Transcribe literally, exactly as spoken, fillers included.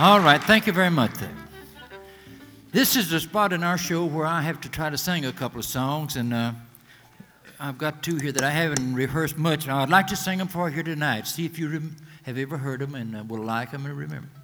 All right, thank you very much then. This is the spot in our show where I have to try to sing a couple of songs, and uh, I've got two here that I haven't rehearsed much. I'd like to sing them for you here tonight. See if you rem- have ever heard them and uh, will like them and remember.